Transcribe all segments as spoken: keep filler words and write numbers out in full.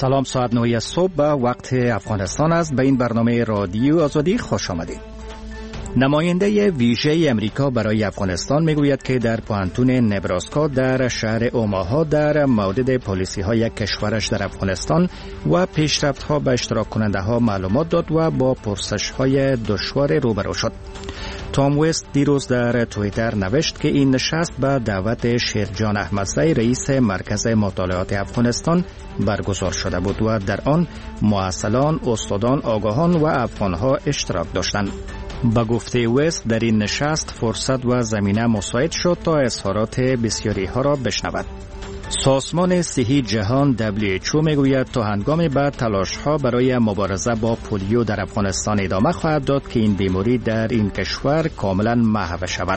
سلام، ساعت نه صبح به وقت افغانستان است. به این برنامه رادیو آزادی خوش آمدید. نماینده ویژه امریکا برای افغانستان میگوید که در پوهنتون نبراسکا در شهر اوماها در مورد پالیسی های کشورش در افغانستان و پیشرفت ها به اشتراک کننده ها معلومات داد و با پرسش های دشوار روبرو شد. تام وست دیروز در توییتر نوشت که این نشست به دعوت شیرجان احمدزی رئیس مرکز مطالعات افغانستان برگزار شده بود و در آن مؤصلان، استادان، آگاهان و افغانها اشتراک داشتند. با گفته وست در این نشست فرصت و زمینه مساعد شد تا اظهارات بسیاری ها را بشنود. سازمان صحی جهان دبلیو اچ او میگوید تا هنگام بعد تلاش ها برای مبارزه با پولیو در افغانستان ادامه خواهد داد که این بیماری در این کشور کاملا محو شود.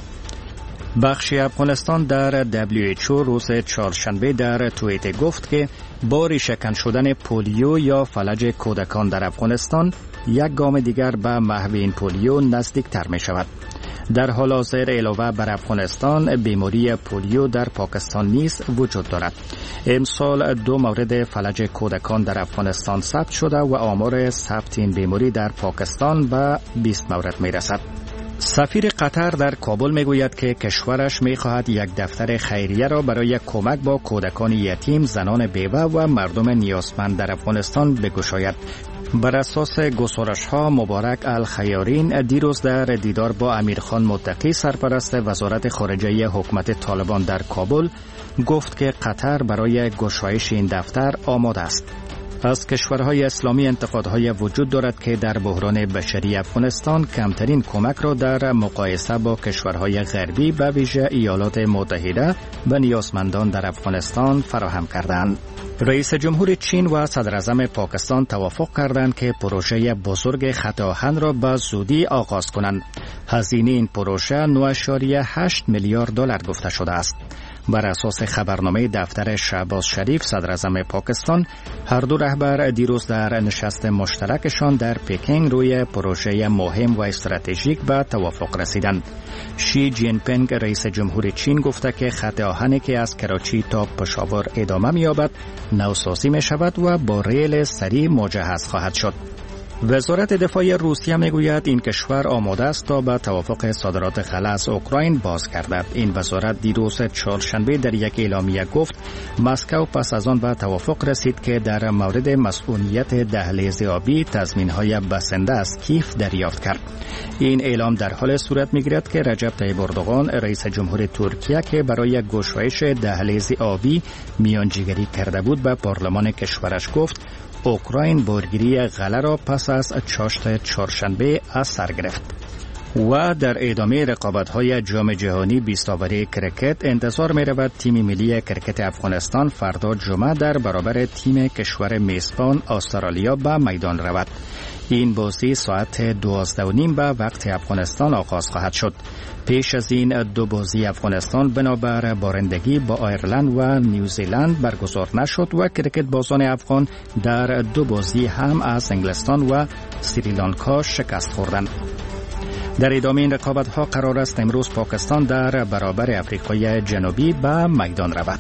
بخش افغانستان در دبلیو اچ او روز چهارشنبه در توییت گفت که با ریشه‌کن شدن پولیو یا فلج کودکان در افغانستان یک گام دیگر به محو این پولیو نزدیکتر می شود. در حال حاضر علاوه بر افغانستان بیماری پولیو در پاکستان نیز وجود دارد. امسال دو مورد فلج کودکان در افغانستان ثبت شده و آمار ثبت این بیماری در پاکستان به بیست مورد می رسد. سفیر قطر در کابل میگوید که کشورش میخواهد یک دفتر خیریه را برای کمک با کودکان یتیم، زنان بیوه و مردم نیازمند در افغانستان بگشاید. بر اساس گزارش ها مبارک الخیارین دیروز در دیدار با امیرخان متقی سرپرست وزارت خارجه حکومت طالبان در کابل گفت که قطر برای گشایش این دفتر آماده است. از کشورهای اسلامی انتقادهای وجود دارد که در بحران بشری افغانستان کمترین کمک را در مقایسه با کشورهای غربی به ویژه ایالات متحده به نیازمندان در افغانستان فراهم کردند. رئیس جمهور چین و صدر اعظم پاکستان توافق کردند که پروژه بزرگ خط آهن را به زودی آغاز کنند. هزینه این پروژه نه و هشت میلیارد دلار گفته شده است. بر اساس خبرنامه دفتر شهباز شریف صدر اعظم پاکستان، هر دو رهبر دیروز در نشست مشترکشان در پکینگ روی پروژه مهم و استراتژیک به توافق رسیدند. شی جین پینگ رئیس جمهور چین گفته که خط آهنی که از کراچی تا پشاور ادامه می‌یابد نوسازی می‌شود و با ریل سریع مجهز خواهد شد. وزارت دفاع روسیه میگوید این کشور آماده است تا به توافق صادرات غله از اوکراین باز گردد. این وزارت دیروز چهارشنبه در یک اعلامیه گفت مسکو پس از آن به توافق رسید که در مورد مسئولیت دهلیز آبی تضمین‌های بسنده از کیف دریافت کرد. این اعلام در حال صورت میگیرد که رجب طیب اردوغان رئیس جمهور ترکیه که برای گشایش دهلیز آبی میانجیگری کرده بود به پارلمان کشورش گفت اوکراین بارگیری غله را پس از چاشت چهارشنبه از سر گرفت. و در ادامه رقابت‌های جام جهانی بیست اوری کرکت انتظار می‌رود تیم ملی کرکت افغانستان فردا جمعه در برابر تیم کشور میزبان استرالیا به میدان رود. این بازی ساعت دوازده و نیم به وقت افغانستان آغاز خواهد شد. پیش از این دو بازی افغانستان بنابر بارندگی با آیرلند و نیوزیلند برگزار نشد و کرکت بازان افغان در دو بازی هم از انگلستان و سریلانکا شکست خوردند. در ادامه این رقابت‌ها قرار است امروز پاکستان در برابر افریقای جنوبی به میدان رود.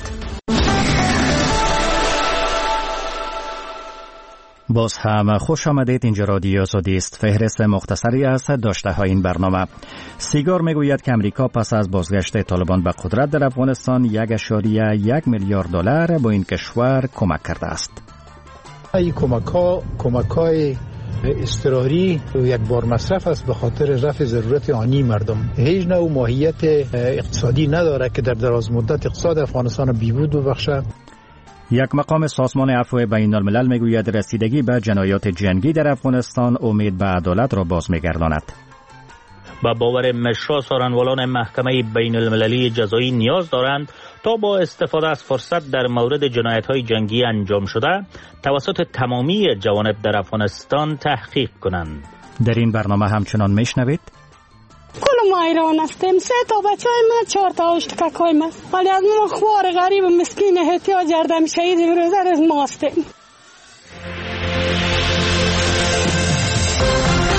باز هم خوش آمدید. اینجا رادیو آزادی است. فهرست مختصری از داشته های این برنامه. سیگار میگوید که امریکا پس از بازگشت طالبان به قدرت در افغانستان یک اشاریه یک میلیارد دلار با این کشور کمک کرده است. این کمک ها کمک های اضطراری یک بار مصرف است به خاطر رفع ضرورت آنی مردم. هیچ نوع ماهیت اقتصادی نداره که در دراز مدت اقتصاد افغانستان بیهود ببخشه. یک مقام سازمان عفو بین الملل میگوید رسیدگی به جنایات جنگی در افغانستان امید به عدالت را باز میگرداند. با باور مشرا سارنوالان محکمه بین المللی جزایی نیاز دارند تا با استفاده از فرصت در مورد جنایت‌های جنگی انجام شده توسط تمامی جوانب در افغانستان تحقیق کنند. در این برنامه همچنان میشنوید کل ما ایران هستیم، سه تا بچه های من، چهار تا اشتکک های من، ولی از ما خوار غریب و مسکین احتیاج کردم شهید روزر از ما هستیم.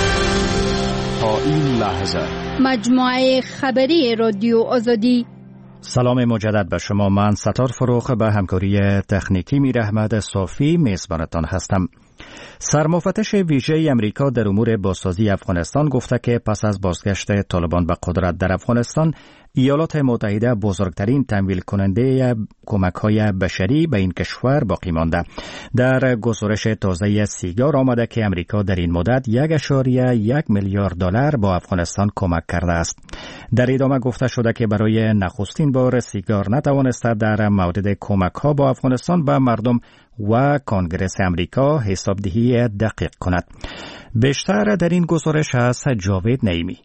تا این لحظه مجموعه خبری رادیو آزادی سلام مجدد به شما. من ستار فروخ به همکاری تکنیکی میر احمد صافی میزبانتان هستم. سرمفتش ویژه امریکا در امور بازسازی افغانستان گفته که پس از بازگشت طالبان به قدرت در افغانستان، ایالات متحده بزرگترین تمویل کننده کمک‌های بشری به این کشور باقی مانده. در گزارش تازه سیگار آمده که امریکا در این مدت یک اشاریه یک میلیارد دلار با افغانستان کمک کرده است. در ادامه گفته شده که برای نخستین بار سیگار نتوانسته در مورد کمک‌ها با افغانستان به مردم و کنگرس امریکا حسابدهی دقیق کند. بیشتر در این گزارش از جاوید نعیمی.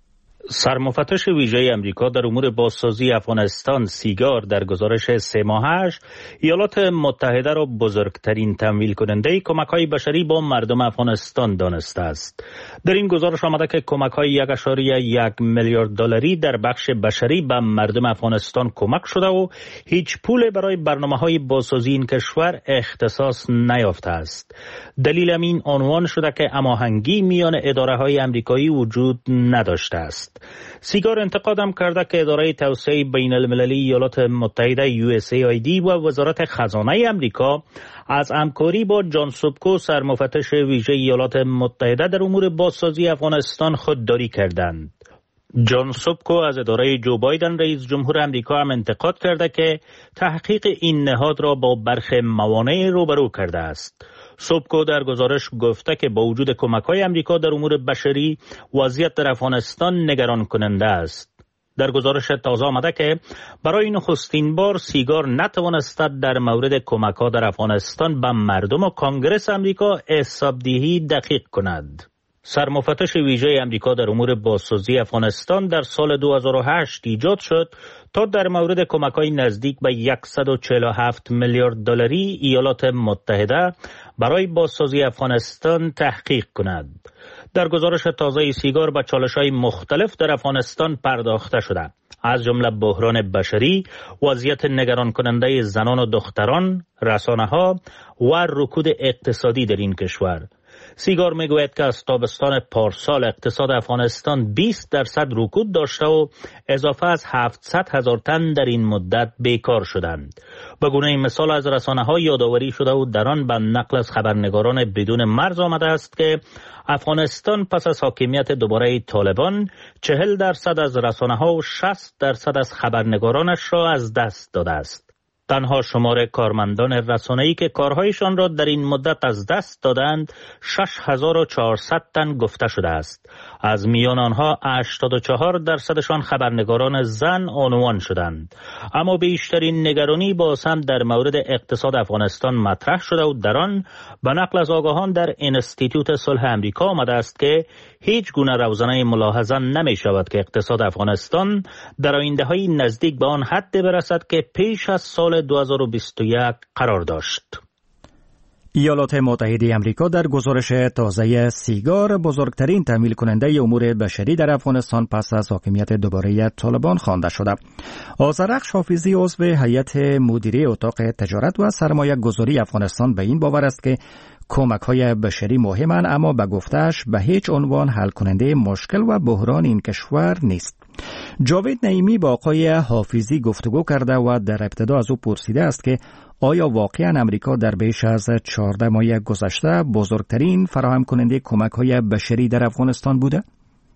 سرمفتش ویژه امریکا در امور بازسازی افغانستان سیگار در گزارش سه ماهش ایالات متحده را بزرگترین تمویل کننده کمک‌های بشری با مردم افغانستان دانسته است. در این گزارش آمده که کمک‌های یک اشاریه یک میلیارد دلاری در بخش بشری به مردم افغانستان کمک شده و هیچ پول برای برنامه‌های بازسازی این کشور اختصاص نیافته است. دلیل این عنوان شده که هماهنگی میان اداره‌های آمریکایی وجود نداشته است. سیگار انتقادم کرده که اداره توسعه بین المللی ایالات متحده یو اس ای آی دی و وزارت خزانه امریکا از همکاری با جان سوبکو سرمفتش ویژه ایالات متحده در امور بازسازی افغانستان خودداری کردند. جان سوبکو از اداره جو بایدن رئیس جمهور امریکا هم انتقاد کرده که تحقیق این نهاد را با برخی موانع روبرو کرده است. سوبکو در گزارش گفته که با وجود کمک‌های امریکا در امور بشری، وضعیت در افغانستان نگران کننده است. در گزارش تازه آمده که برای نخستین بار سیگار نتوانسته در مورد کمک‌ها در افغانستان به مردم و کنگرس امریکا حسابدهی دقیق کند. سرمفتش ویژه امریکا در امور بازسازی افغانستان در سال دو هزار و هشت ایجاد شد تا در مورد کمک‌های نزدیک به صد و چهل و هفت میلیارد دلاری ایالات متحده برای بازسازی افغانستان تحقیق کند. در گزارش تازه سیگار به چالش‌های مختلف در افغانستان پرداخته شده، از جمله بحران بشری، وضعیت نگران کننده زنان و دختران، رسانه‌ها و رکود اقتصادی در این کشور. سیگار میگوید که از تابستان پارسال اقتصاد افغانستان بیست درصد رکود داشته و اضافه از هفتصد هزار تن در این مدت بیکار شدند. به گونه مثال از رسانه‌ها یادآوری شده و در آن به نقل از خبرنگاران بدون مرز آمده است که افغانستان پس از حاکمیت دوباره طالبان چهل درصد از رسانه‌ها و شصت درصد از خبرنگارانش را از دست داده است. تنها شمار کارمندان رسانه‌ای که کارهایشان را در این مدت از دست دادند شش هزار و چهارصد تن گفته شده است. از میان آنها هشتاد و چهار درصدشان خبرنگاران زن عنوان شدند. اما بیشترین نگرانی باز هم در مورد اقتصاد افغانستان مطرح شده و در آن به نقل از آگاهان در انستیتوت صلح امریکا آمده است که هیچ گونه روزنه ملاحظه نمی شود که اقتصاد افغانستان در آینده‌های نزدیک به آن حد برسد که پیش از سال دو هزار و بیست و یک قرار داشت. ایالات متحده آمریکا در گزارش تازه سیگار بزرگترین تمویل کننده امور بشری در افغانستان پس از حاکمیت دوباره طالبان خوانده شده. آذرخش حافظی عضو هیئت مدیره اتاق تجارت و سرمایه گذاری افغانستان به این باور است که کمک‌های بشری مهمند، اما به گفته‌اش به هیچ عنوان حل کننده مشکل و بحران این کشور نیست. جاوید نعیمی با آقای حافظی گفتگو کرده و در ابتدا از او پرسیده است که آیا واقعاً امریکا در بیش از چهارده ماه گذشته بزرگترین فراهم کننده کمک‌های بشری در افغانستان بوده؟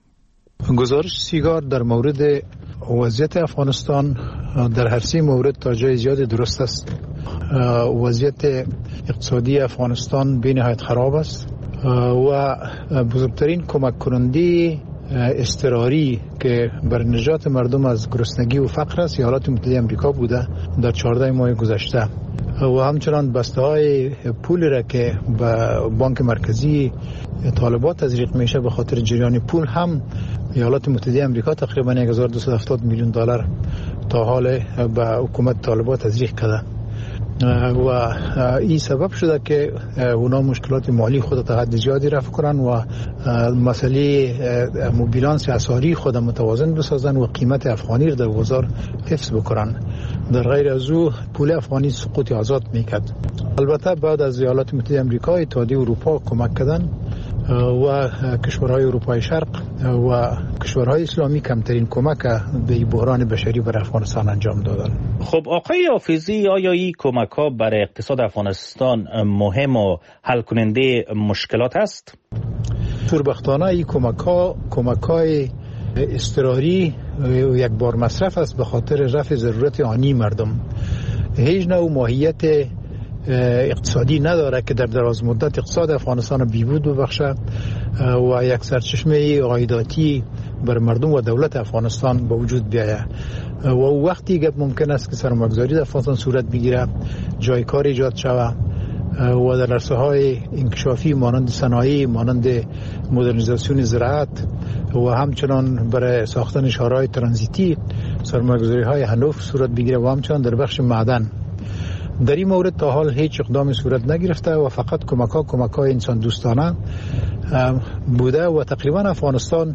گزارش سیگار در مورد وضعیت افغانستان در هر سه مورد تا جای زیادی درست است. وضعیت اقتصادی افغانستان به نهایت خراب است و بزرگترین کمک کننده اضطراری که بر نجات مردم از گرسنگی و فقر است ایالات متحده آمریکا بوده در چهارده ماه گذشته و همچنان بسته های پولی را که به بانک مرکزی طالبات تزریق میشه به خاطر جریان پول هم ایالات متحده آمریکا تقریبا هزار و دویست و هفتاد میلیون دلار تا حال به حکومت طالبات تزریق کرده و این سبب شده که اونا مشکلات مالی خود تا حد زیادی رفع کنن و مسئله موبیلانس اسعاری خود متوازن بسازن و قیمت افغانی را در بازار حفظ بکنن. در غیر از او پول افغانی سقوط آزاد میکرد. البته بعد از ایالات متحده آمریکا اتحادیه اروپا کمک کردن و کشورهای اروپای شرق و کشورهای اسلامی کمترین کمک به بحران بشری بر افغانستان انجام دادن. خب آقای حافظی، آیا این کمک ها برای اقتصاد افغانستان مهم و حل کننده مشکلات است؟ شوربختانه این کمک ها کمک های اضطراری یک بار مصرف است به خاطر رفع ضرورت آنی مردم. هیچ نوع ماهیت اقتصادی نداره که در دراز مدت اقتصاد افغانستان بیهود ببخشه و یک سرچشمه عایداتی بر مردم و دولت افغانستان به وجود بیاید و وقتی گپ ممکن است که سرمایه‌گذاری در افغانستان صورت بگیره، جای کار ایجاد شود و در عرصه‌های انکشافی مانند صنایع، مانند مدرنیزاسیون زراعت و همچنان برای ساختن شهرهای ترانزیتی سرمایه‌گذاری‌های هنوف صورت بگیره و همچنان در بخش معدن. در این مورد تا حال هیچ اقدام صورت نگرفته و فقط کمک ها کمک های انسان دوستانه بوده و تقریبا افغانستان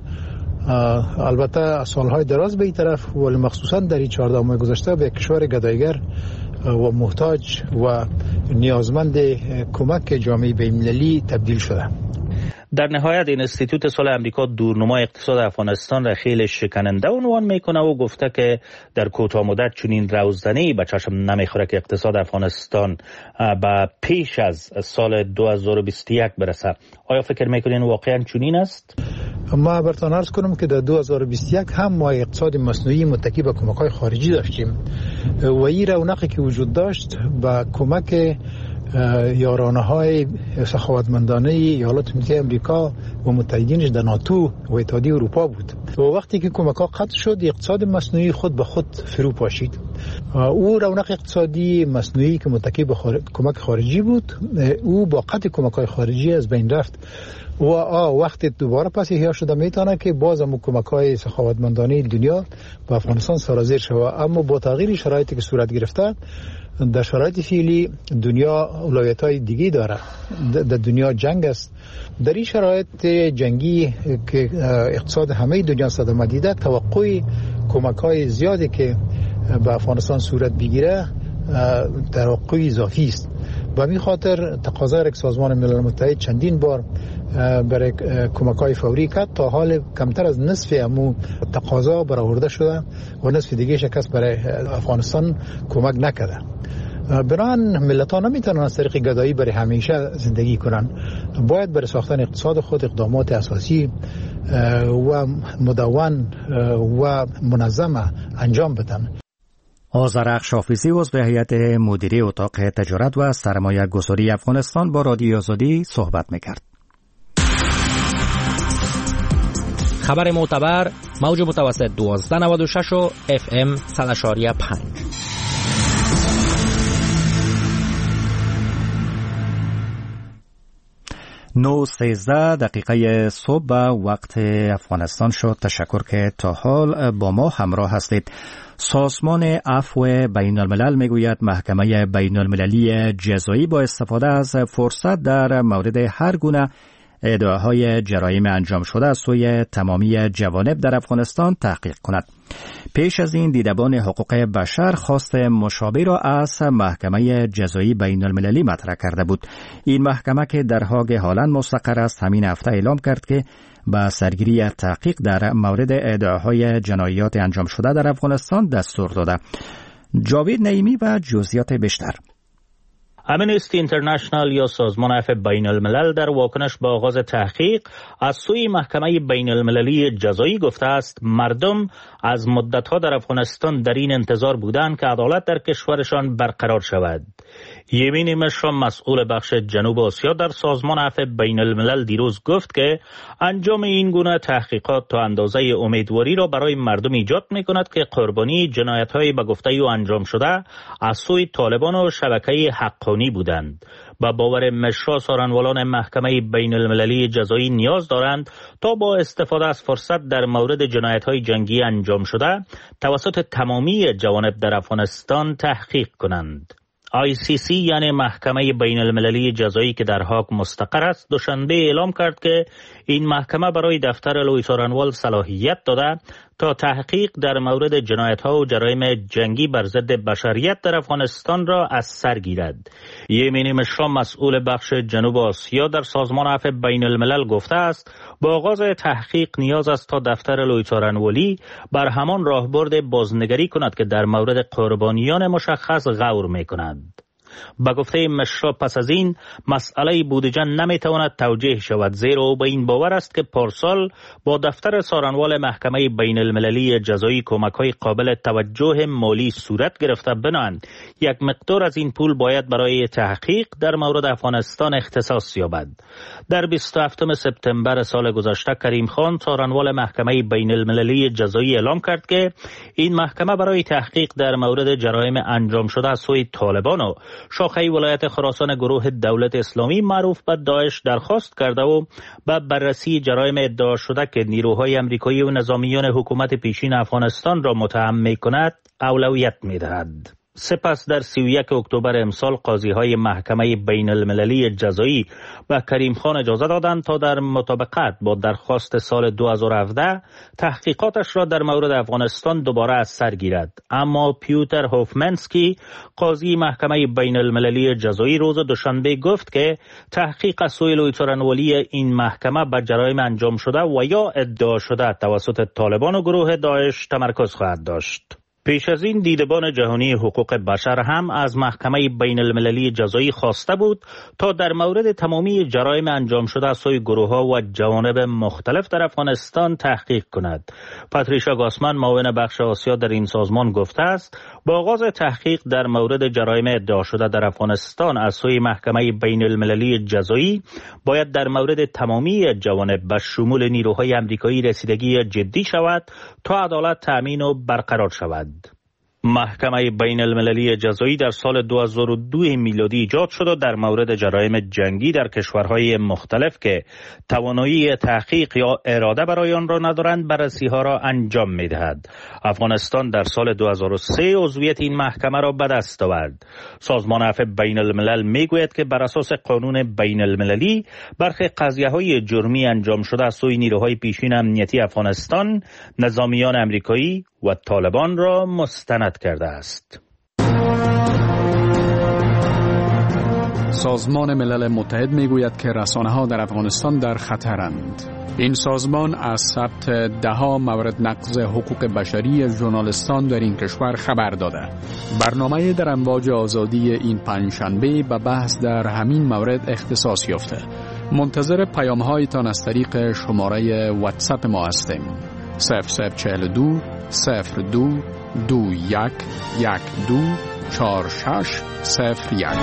البته سالهای دراز به این طرف ولی مخصوصا در این چهارده ماه گذشته به کشور گدایگر و محتاج و نیازمند کمک جامعه بین‌المللی تبدیل شده. در نهایت این انستیتوت سال امریکا دورنمای اقتصاد افغانستان را خیلی شکننده عنوان میکنه و گفته که در کوتاه مدت چنین روزنه‌ای به چشم نمیخوره که اقتصاد افغانستان به پیش از سال دو هزار و بیست و یک برسه. آیا فکر میکنین واقعا چنین است؟ ما براتون عرض کنم که در دو هزار و بیست و یک هم ما اقتصاد مصنوعی متکی به کمک‌های خارجی داشتیم و این رونقی که وجود داشت با کمک یارانه‌های سخاوتمندانه ایالات متحده آمریکا و متحدینش در ناتو و اتحادیه اروپا بود و وقتی که کمک‌ها قطع شد اقتصاد مصنوعی خود به خود فرو پاشید. او رونق اقتصادی مصنوعی که متکی به خار... کمک خارجی بود او با قطع کمک‌های خارجی از بین رفت و آه وقتی دوباره پس احیا شده میتونه که باز هم کمک‌های سخاوتمندانه دنیا به افغانستان سرازیر شود، اما با تغییر شرایطی که صورت گرفته در شرایط فعلی دنیا اولویت‌های دیگه داره. در دنیا جنگ است. در این شرایط جنگی که اقتصاد همه دنیا صدمه دیده، توقع کمک‌های زیادی که به افغانستان صورت بگیره توقع اضافی است. به همین خاطر تقاضای یک سازمان ملل متحد چندین بار برای کمک‌های فوری کرد، تا حال کمتر از نصف امو تقاضا برآورده شده و نصف دیگه شکست برای افغانستان کمک نکرده. بنابراین ملت‌ها نمیتونن از طریق گدایی برای همیشه زندگی کنن، باید برای ساختن اقتصاد خود اقدامات اساسی و مدون و منظم انجام بدن. آذرخش حافظی عضو هیئت مدیره اتاق تجارت و سرمایه گذاری افغانستان با رادیو آزادی صحبت میکرد. خبر معتبر موج متوسط دوازده نود و شش و اف ام صد و پنج. نه سیزده دقیقه صبح به وقت افغانستان شد. تشکر که تا حال با ما همراه هستید. سازمان عفو بین الملل میگوید محکمه بین المللی جزایی با استفاده از فرصت در مورد هر گونه ادعاهای جرایم انجام شده از سوی تمامی جوانب در افغانستان تحقیق کند. پیش از این دیدبان حقوق بشر خواست مشابه را از محکمه جزایی بین المللی مطرح کرده بود. این محکمه که در هاگ هالند مستقر است همین هفته اعلام کرد که با سرگیری تحقیق در مورد ادعاهای جنایات انجام شده در افغانستان دستور داده. جاوید نعیمی و جزئیات بیشتر. امنستی اینترنشنال یا سازمان عفو بین الملل در واکنش به آغاز تحقیق از سوی محکمه بین المللی جزایی گفته است مردم از مدتها در افغانستان در این انتظار بودند که عدالت در کشورشان برقرار شود. یمین مشرم مسئول بخش جنوب آسیا در سازمان عفو بین الملل دیروز گفت که انجام این گونه تحقیقات تا اندازه امیدواری را برای مردم ایجاد می کند که قربانی جنایت‌های به گفته او انجام شده از سوی طالبان و شبکه حقانی بودند. با باور مشرا سارنوالان محکمه بین المللی جزایی نیاز دارند تا با استفاده از فرصت در مورد جنایت‌های جنگی انجام شده توسط تمامی جوانب در افغانستان تحقیق کنند. آی سی سی یعنی محکمه بین المللی جزایی که در هاگ مستقر است دوشنبه اعلام کرد که این محکمه برای دفتر لویی څارنوال صلاحیت داده تا تحقیق در مورد جنایت‌ها و جرایم جنگی بر ضد بشریت در افغانستان را از سر گیرد. یمینی مشرا مسئول بخش جنوب آسیا در سازمان عفو بین الملل گفته است با آغاز تحقیق نیاز است تا دفتر لویی څارنوالی بر همان راهبرد بازنگری کند که در مورد قربانیان مشخص غور می‌کند. با گفته مشرا پس از این مسئله بودجه نمیتواند توجیه شود، زیرا او به این باور است که پارسال با دفتر څارنوال محکمه بین المللی جزایی کمک‌های قابل توجه مالی صورت گرفته بنابراین یک مقدار از این پول باید برای تحقیق در مورد افغانستان اختصاص یابد. در بیست و هفتم سپتامبر سال گذشته کریم خان څارنوال محکمه بین المللی جزایی اعلام کرد که این محکمه برای تحقیق در مورد جرایم انجام شده از سوی طالبان و شاخه ولایت خراسان گروه دولت اسلامی معروف به داعش درخواست کرده و به بررسی جرایم ادعا شده که نیروهای امریکایی و نظامیان حکومت پیشین افغانستان را متهم می کند اولویت می دهد. سپس در سی و یک اکتبر امسال قاضی های محکمه بین المللی جزایی به کریم خان اجازه دادند تا در مطابقت با درخواست سال دو هزار و هفده تحقیقاتش را در مورد افغانستان دوباره از سر گیرد. اما پیوتر هوفمنسکی قاضی محکمه بین المللی جزایی روز دوشنبه گفت که تحقیق از سوی لویی څارنوالی این محکمه به جرایم انجام شده و یا ادعا شده توسط طالبان و گروه داعش تمرکز خواهد داشت. پیش از این دیدبان جهانی حقوق بشر هم از محکمه بین المللی جزایی خواسته بود تا در مورد تمامی جرایم انجام شده از سوی گروه‌ها و جوانب مختلف در افغانستان تحقیق کند. پاتریشا گاسمن معاون بخش آسیا در این سازمان گفته است با آغاز تحقیق در مورد جرایم ادعا شده در افغانستان از سوی محکمه بین المللی جزایی باید در مورد تمامی جوانب به شمول نیروهای امریکایی رسیدگی جدی شود تا عدالت تأمین و برقرار شود. محکمه بین المللی جزایی در سال دو هزار و دو میلادی ایجاد شد و در مورد جرایم جنگی در کشورهای مختلف که توانایی تحقیق یا اراده برای آن را ندارند بررسی ها را انجام می دهد. افغانستان در سال دو هزار و سه عضویت این محکمه را به دست آورد. سازمان عفو بین الملل می گوید که بر اساس قانون بین المللی برخی قضیه های جرمی انجام شده از سوی نیروهای پیشین امنیتی افغانستان نظامیان امریکایی و طالبان را مستند کرده است. سازمان ملل متحد میگوید که رسانه‌ها در افغانستان در خطرند. این سازمان از ثبت ده‌ها مورد نقض حقوق بشری ژورنالیستان در این کشور خبر داده. برنامه در امواج آزادی این پنجشنبه به بحث در همین مورد اختصاص یافته. منتظر پیام‌هایتان از طریق شماره واتساپ ما هستیم. صفر صفر چهل و دو صفر دو دو یک یک دو چهار شش صفر یک.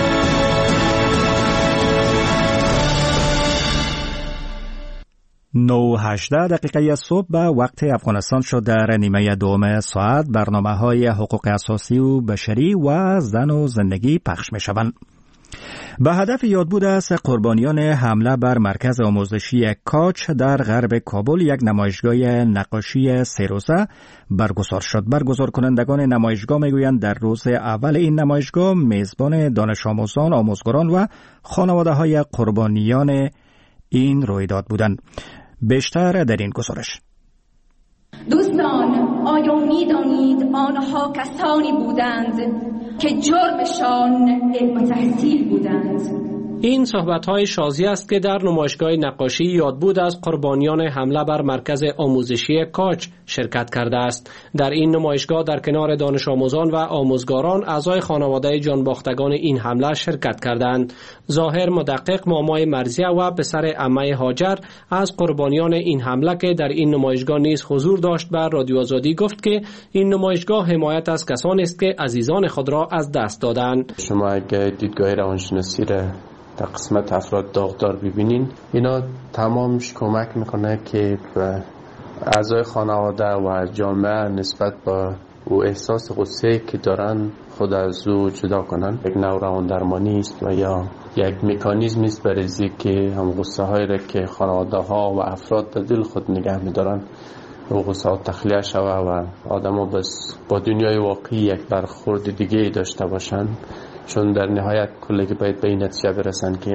نه و هجده دقیقه صبح به وقت افغانستان شد. در نیمه دوم ساعت برنامه های حقوق اساسی و بشری و زن و زندگی پخش می شوند. به هدف یادبود از قربانیان حمله بر مرکز آموزشی کاچ در غرب کابل یک نمایشگاه نقاشی سه روزه برگزار شد. برگزار کنندگان نمایشگاه میگویند در روز اول این نمایشگاه میزبان دانش آموزان، آموزگاران و خانواده های قربانیان این رویداد بودند. بیشتر در این گزارش. دوستان، آیا می‌دانید آنها کسانی بودند که جرمشان علم تحصیل بودند؟ این صحبت‌های شازی است که در نمایشگاه نقاشی یادبود از قربانیان حمله بر مرکز آموزشی کاچ شرکت کرده است. در این نمایشگاه در کنار دانش آموزان و آموزگاران اعضای خانواده جانباختگان این حمله شرکت کردند. ظاهر مدقق مامای مرزیه و پسر عمه هاجر از قربانیان این حمله که در این نمایشگاه نیز حضور داشت بر رادیو آزادی گفت که این نمایشگاه حمایت از کسانی است که عزیزان خود را از دست دادند. شما اگه دیدگاه روانشناسی را در قسمت افراد داغدار ببینین، اینا تمامش کمک میکنه که اعضای خانواده و جامعه نسبت با او احساس غصه که دارن خود از او جدا کنن. یک نوع روان درمانی است و یا یک مکانیزمی است برای که هم غصه هایی را که خانواده ها و افراد در دل خود نگه میدارن و غصه ها تخلیه شوه و آدم ها بس با دنیای واقعی یک برخورد دیگه داشته باشن، چون در نهایت کلی که باید به این نتیجه برسن که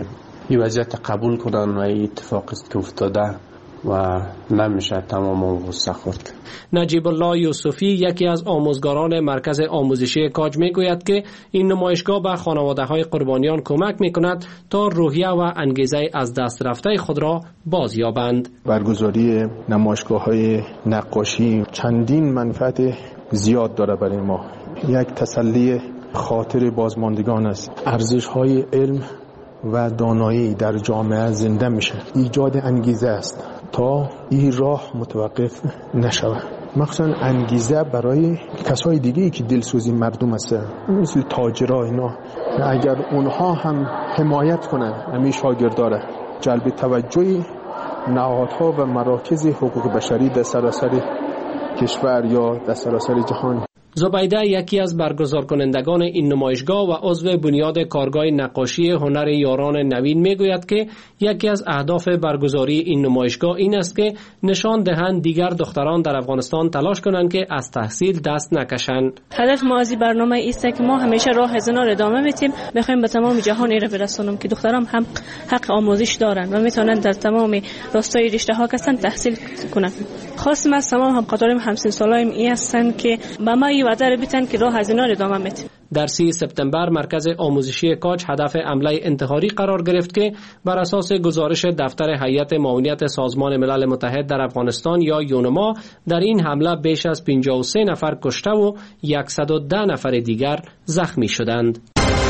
این وضعیت قبول کنن و این اتفاق است که افتاده و نمیشه تمام اون غصه خورد. نجیب الله یوسفی یکی از آموزگاران مرکز آموزشی کاج میگوید که این نمایشگاه به خانواده‌های قربانیان کمک میکند تا روحیه و انگیزه از دست رفته خود را بازیابند. برگزاری نمایشگاه‌های نقاشی چندین منفعت زیاد داره برای ما. یک تسلی خاطر بازماندگان است. ارزش‌های علم و دانایی در جامعه زنده میشه. ایجاد انگیزه است تا این راه متوقف نشود. مخصوصا انگیزه برای کسای دیگه که دلسوزی مردم است، مثل تاجرها اینا، اگر اونها هم حمایت کنن همین شاگرداره، جلب توجه نهادها و مراکز حقوق بشری در سراسر کشور یا در سراسر جهان. زبیده یکی از برگزار کنندگان این نمایشگاه و عضو بنیاد کارگاه نقاشی هنر یاران نوین میگوید که یکی از اهداف برگزاری این نمایشگاه این است که نشان دهند دیگر دختران در افغانستان تلاش کنند که از تحصیل دست نکشند. هدف ما از این برنامه است که ما همیشه راه زنا ادامه بدیم، بخوایم به تمام جهان ایره برسونیم که دختران هم حق آموزش دارند و میتونن در تمام راستای رشته ها کسان تحصیل کنند. خواستم از تمام همکارانم همسن سالایم این هستند که با ما وعده بیتن که راه هزینه را ادامه میدیم. در سی سپتامبر مرکز آموزشی کاج هدف حمله انتحاری قرار گرفت که بر اساس گزارش دفتر هیئت معاونیت سازمان ملل متحد در افغانستان یا یونما در این حمله بیش از پنجاه و سه نفر کشته و صد و ده نفر دیگر زخمی شدند.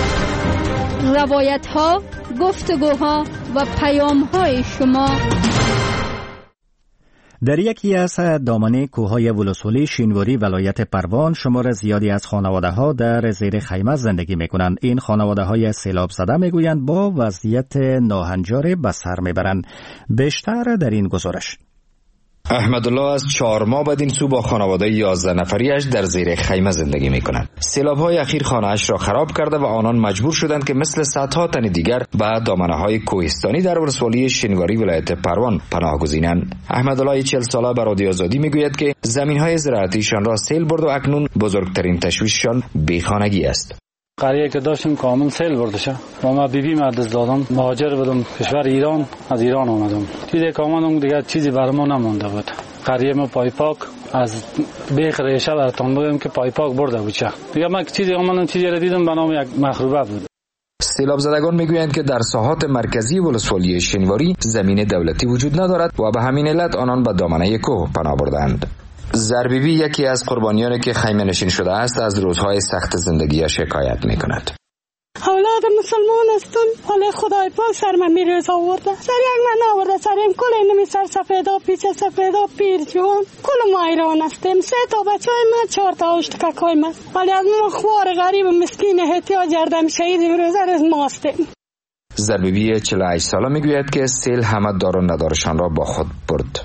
روایت ها، گفتگوها و پیام های شما در یکی از دامنه کوههای ولسوالی شینواری ولایت پروان شمار زیادی از خانواده‌ها در زیر خیمه زندگی می‌کنند. این خانواده‌های سیلاب زده می‌گویند با وضعیت ناهنجار به سر می‌برند. بیشتر در این گزارش. احمدالله از چهار ماه بعد این سو با خانواده یازده نفریش در زیر خیمه زندگی می کند. سیلاب‌های اخیر خانه‌اش را خراب کرده و آنان مجبور شدند که مثل صدها تن دیگر به دامنه‌های کوهستانی در ولسوالی شینواری ولایت پروان پناه گزینند. احمدالله چهل ساله به رادیو آزادی میگوید که زمین‌های زراعتیشان را سیل برد و اکنون بزرگترین تشویششان بیخانگی است. قریه که داشتم کامل سیل برده شد و ما بی بی مدرس دادم، مهاجر بودم کشور ایران، از ایران آمدم. چیزی که آمدم دیگه چیزی برای ما نمونده بود. قریه ما پای پاک از بیخ ریشه براتون بودم که پای پاک برده بود. دیگه ما چیزی آمدم چیزی را دیدم به نام یک مخروبه بود. سیلاب زدگان میگویند که در ساحات مرکزی ولسوالی شینواری زمین دولتی وجود ندارد و به همین علت آنان به دامنه کوه پناه بردند. زربیبی یکی از قربانیانی که خیمه نشین شده است از روزهای سخت زندگی شکایت میکند. اولاد مسلمان هستن، حالا خدای پاک سر من میرز آورده، سر یک من آورده، سر این کل نمی سر سفیدا پیچه سفیدا پیر جوان کل ما ایران هستیم. سه تا بچه های من چهار تا اشتکک های من، ولی از ما خوار غریب مسکین احتیاج جردم شهید روزر از ما هستیم. زربیبی چهل و هشت ساله میگوید که سیل همه دار و ندارشان را با خود برد.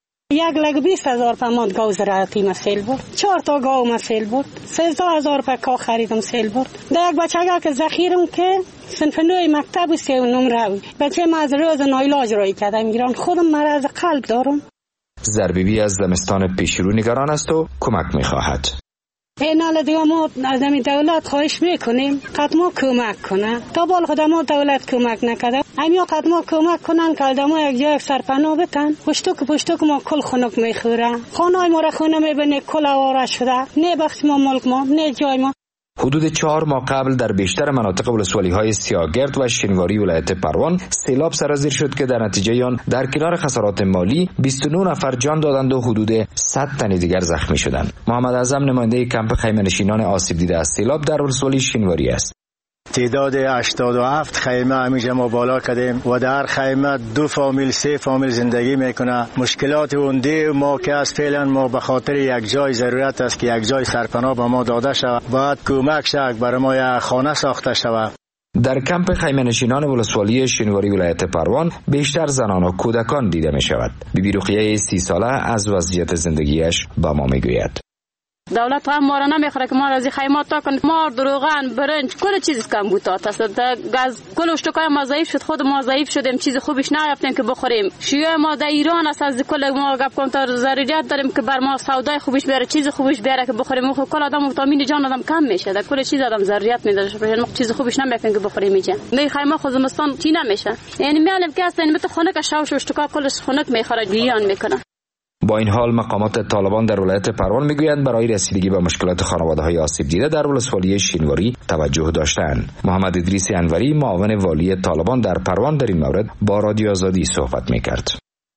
یک لگ بیست هزار پماد گاو زراعتی ما سیل برد، چهار تا گاو ما سیل برد، سیزده هزار پا کا خریدم سیل برد. در یک بچه که ذخیرم که صنف نوی مکتب و سی و نمره بود، بچه ما از روز نایلاج رای کردم ایران، خودم مرض قلب دارم. زربیبی از زمستان پیشرو نگران است و کمک میخواهد. این حالا دیگه ما از همین دولت خواهش میکنیم قد ما کمک کنه. تا بال خود ما دولت کمک نکرده، همیا قد ما کمک کنن که ما یک جای سرپناه بتن. پشتو که پشتو که ما کل خنک میخوره، خانه ما را خونه میبینه کل آواره شده، نه بخت ما ملک ما نه جای ما. حدود چهار ماه قبل در بیشتر مناطق ولسوالی های سیاگرد و شینواری ولایت پروان سیلاب سرازیر شد که در نتیجه آن در کنار خسارات مالی بیست و نه نفر جان دادند و حدود صد تن دیگر زخمی شدند. محمد اعظم نماینده کمپ خیمه نشینان آسیب دیده از سیلاب در ولسوالی شینواری است. تعداد هشتاد و هفت خیمه همیشه ما بالا کردیم و در خیمه دو فامیل سه فامیل زندگی میکنه. مشکلات اونده ما که از فعلا ما به خاطر یک جای ضرورت است که یک جای سرپناه به ما داده شود، باید کمک شد برای ما یک خانه ساخته شود. در کمپ خیمه نشینان ولسوالی شینواری ولایت پروان بیشتر زنان و کودکان دیده می شود. بیبی رقیه سی ساله از وضعیت زندگیش با ما می گوید. دولت هم ما را نمیخوره که ما را از خیمات تا کنه. ما دروغن برنج کل چیز کم بود تا است گاز کل اشتکای ما ضعیف شد، خود ما ضعیف شدیم، چیز خوبش نیافتیم که بخوریم. شیوه ما در ایران است، از کل ما گپ کنم تا ضرورت داریم که بر ما سودای خوبش بیاره، چیز خوبش بیاره که بخوریم. خب کل آدم ویتامین جان آدم کم میشه، در کل چیز آدم ضرورت میداره، ما چیز خوبش نمیافیم که بخوریم. میشه نه خیمه خود زمستان چی نمیشه، یعنی میالم که اصلا مثل خنک شاوش اشتکا کلش خنک میخوره گیان میکنه. با این حال مقامات طالبان در ولایت پروان میگویند برای رسیدگی به مشکلات خانواده‌های آسیب دیده در ولسوالی شینواری توجه داشتند. محمد ادریس انوری معاون والی طالبان در پروان در این مورد با رادیو آزادی صحبت میکرد.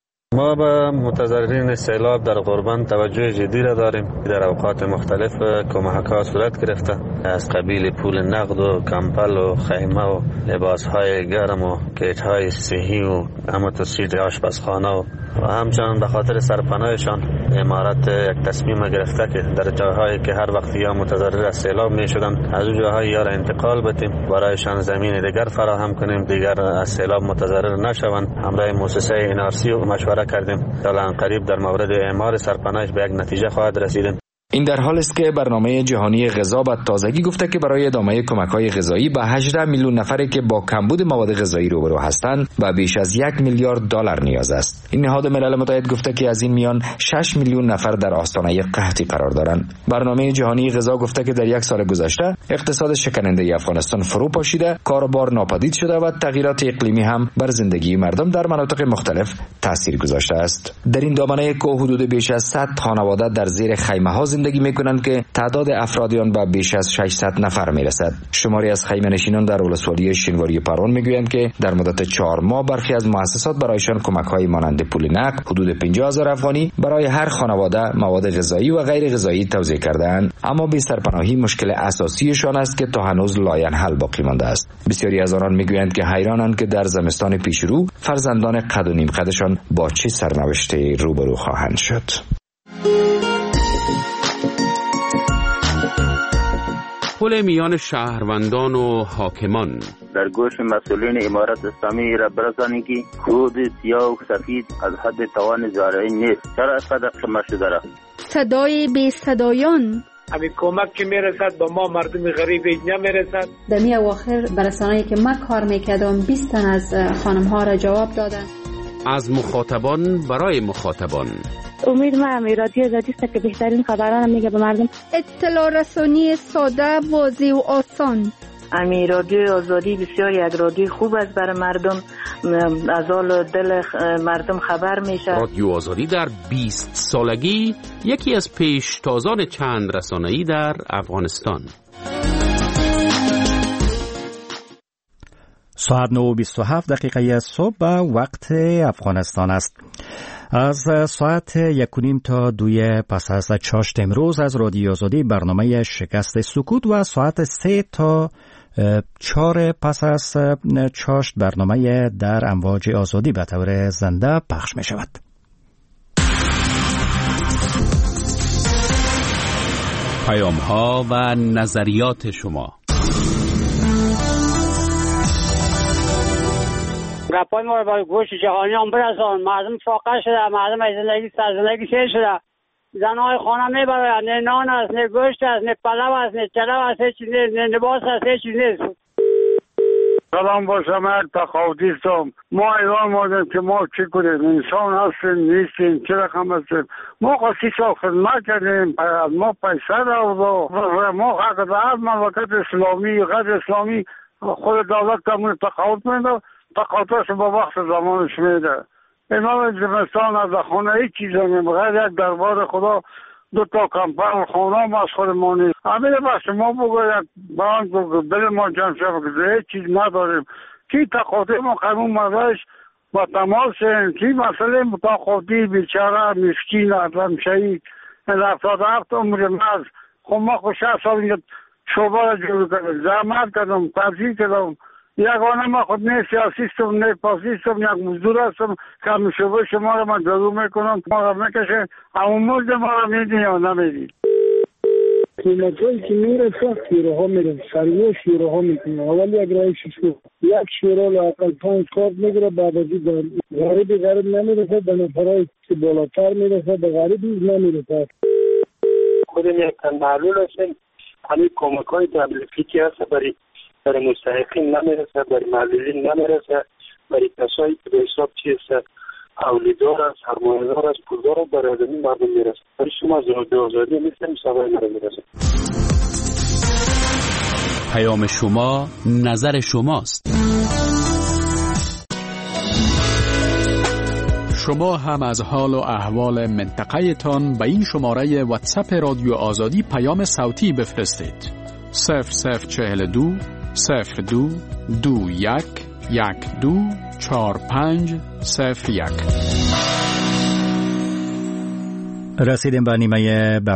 ما به متضررین سیلاب در قربان توجه جدی را داریم. در اوقات مختلف کمک‌ها صورت گرفته، از قبیل پول نقد و کمپل و خیمه و لباس‌های گرم و کیت‌های صحی و اما تسهیل آشپزخانه و و همچنان به خاطر سرپناهشان امارت یک تصمیم گرفته که در جاهایی که هر وقت یا متضرر از سیلاب می شدن از اون جاهای یا را انتقال بدیم، برایشان زمین دیگر فراهم کنیم، دیگر از سیلاب متضرر نشوند. همراه مؤسسه ان آر سی مشوره کردیم تا قریب در مورد اعمار سرپناهش به یک نتیجه خواهد رسیدیم. این در حال است که برنامه جهانی غذا به تازگی گفته که برای ادامه کمک‌های غذایی به هجده میلیون نفری که با کمبود مواد غذایی روبرو هستند و بیش از یک میلیارد دلار نیاز است. این نهاد ملل متحد گفته که از این میان شش میلیون نفر در آستانه قحطی قرار دارند. برنامه جهانی غذا گفته که در یک سال گذشته اقتصاد شکننده افغانستان فرو پاشیده، کاروبار ناپدید شده و تغییرات اقلیمی هم بر زندگی مردم در مناطق مختلف تاثیر گذاشته است. در این دامنه که حدود بیش از صد خانواده در زیر خیمه‌ها زندگی میکنند که تعداد افراد آن به بیش از ششصد نفر میرسد. شماری از خیمه نشینان در ولسوالی شینواری پروان میگویند که در مدت چهار ماه برخی از مؤسسات برایشان کمک‌های مانند پول نقد حدود پنجاه هزار افغانی برای هر خانواده مواد غذایی و غیر غذایی توزیع کرده‌اند، اما بی سرپناهی مشکل اساسیشان است که تا هنوز لاینحل باقی مانده است. بسیاری از آنان میگویند که حیرانند که در زمستان پیشرو فرزندان قد و نیم قدشان با چه سرنوشتی روبرو خواهند شد. پل میان شهروندان و حاکمان در گوش مسئولین امارت اسلامی را برسانید که کود سیاه و سفید از حد توان زارعی نیست. چرا اینقدر شما شده را؟ صدای بی صدایان همین کمک که میرسد با ما مردم غریب نمیرسد. در می اواخر برسانه‌ای که من کار میکردم بیست تن از خانم ها را جواب دادن. از مخاطبان برای مخاطبان. امید ما رادیو آزادی است که بهترین خبران میگه به مردم. اطلاع رسانی ساده، واضح و آسان. امی رادیو آزادی بسیار یک رادیو خوب است برای مردم، از حال دل مردم خبر میشه. رادیو آزادی در بیست سالگی یکی از پیشتازان چند رسانه‌ای در افغانستان. ساعت نه و بیست و هفت دقیقه صبح به وقت افغانستان است. از ساعت یک و نیم تا دوی پس از چاشت امروز از رادیو آزادی برنامه شکست سکوت و ساعت سه تا چهار پس از چاشت برنامه در امواج آزادی به طور زنده پخش می شود. پیام ها و نظریات شما. گپای ما رو برای گوش جهانیان برسان. مردم فاقه شده، مردم از زندگی سرزندگی سیر شده. زنهای خانه میبرن، نه نان است، نه گوشت است، نه پلو است، نه چلو است، نه لباس است، هیچ چیز نیست. سلام با شما تخاوتی هستم. ما ایران مادیم که ما چی کنیم؟ انسان هستیم نیستیم، چه رقم هستیم؟ ما خواهی سال خدمت کردیم، ما پیسه رو ما حق در مملکت اسلامی غیر اسلامی خود دولت کمون تخاوت میده، تقاطعش با وقت زمانش میده. امام زمستان از خانه هیچ چیز نمیم غیر یک دربار خدا دو تا کمپر خانه هم از خود ما نیست. همین بس ما بگو یک بانک بگو بل ما جمع شد که هیچ چیز نداریم. کی تقاطع ما قانون مدرش با تماس این کی مسئله متقاطعی بیچاره مسکین ادلم شهید این افتاد هفت عمر مرز خب ما خوش شهر سال اینجا شعبه را جور کردم زحمت کردم تبزیر کردم یگانه ما خود نه سیاسیستم نه پاسیستم یک مزدور هستم که همین شعبه شما را من جلو میکنم ما را میکشه همون مزد ما را میدین یا نمیدین. قیمت هایی که میره سخت شیره ها میره سریع شیره ها میکنه اول یک رای شیشه یک شیره لاقل پانچ کارت میگره بعد از این غریبی غریب نمیرسه به نفرهای که بالاتر میرسه به غریبی نمیرسه. خودم یک تن معلول هستیم. همین کمک های دبلیو که هست برای برای مستحقین نمیرسه، برای معلولین نمیرسه، برای کسایی که به حساب چیز اولیدار است، سرمایه‌دار است، پولدار است، برای آدمی مردم میرسه. برای شما زود آزادی نیستیم، سوای مرا میرسه. پیام شما نظر شماست. شما هم از حال و احوال منطقه تان به این شماره واتساپ رادیو آزادی پیام صوتی بفرستید. صفر صفر چهل دو صفر دو دو یک یک دو چهار پنج صفر یک. رسیدیم به نیمه